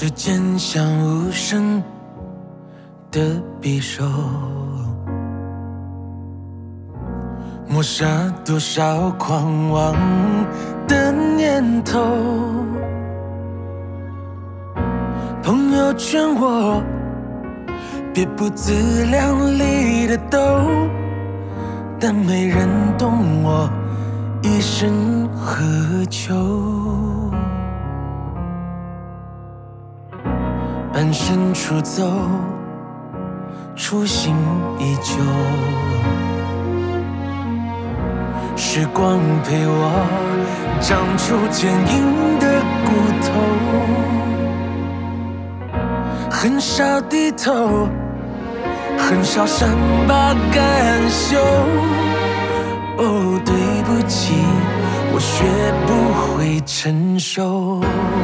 时间像无声的匕首，抹杀多少狂妄的念头。朋友劝我别不自量力的斗，但没人懂我一生何求。半生出走，初心依旧。时光陪我长出坚硬的骨头，很少低头，很少善罢甘休。哦，对不起，我学不会成熟。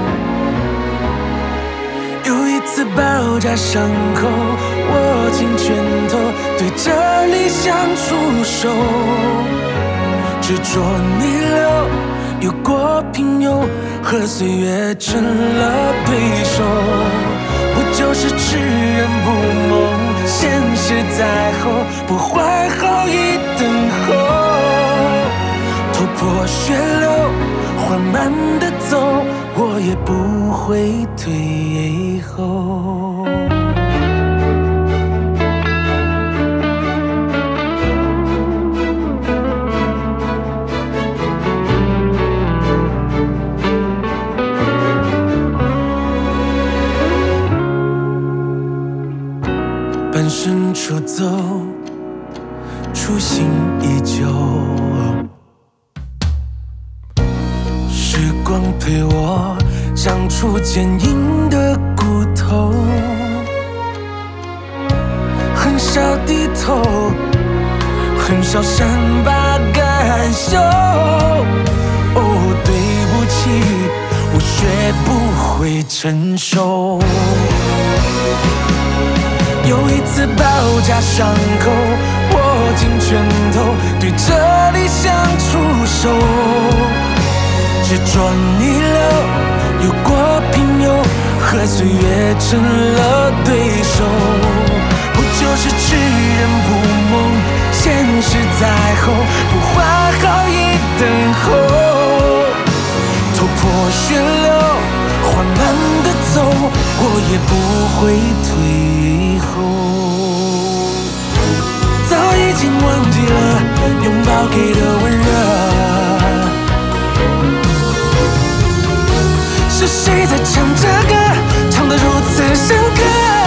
有一次包扎伤口，握紧拳头，对着理想出手。执着逆流，有过平庸，和岁月成了对手。不就是痴人不梦，现实在后，不怀好意等候。头破血流，缓慢的走，我也不会退后。半生出走，初心依旧。时光陪我长出坚硬的骨头，很少低头，很少善罢甘休。哦，对不起，我学不会成熟。有一次包扎伤口，握紧拳头，对着理想出手。执着逆流，有过平庸，和岁月成了对手。不就是痴人不梦，现实在后，不怀好意等候。头破血流，缓慢的走，我也不会退后。早已经忘记了拥抱给的温热，是谁在唱着歌，唱得如此深刻。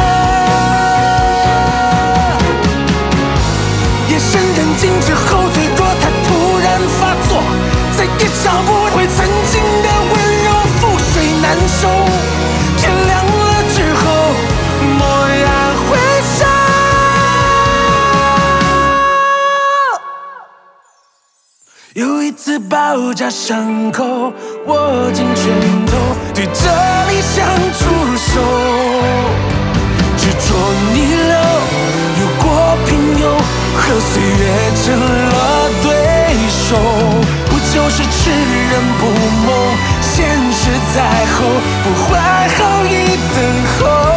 夜深人静之后，脆弱它突然发作，再也找不回曾经的温柔，覆水难收。天亮了之后，蓦然回首，有一次包扎伤口，握紧拳头，对着理想出手。执着逆流，有过平庸，和岁月成了对手。不就是痴人不梦，现实在后，不怀好意等候。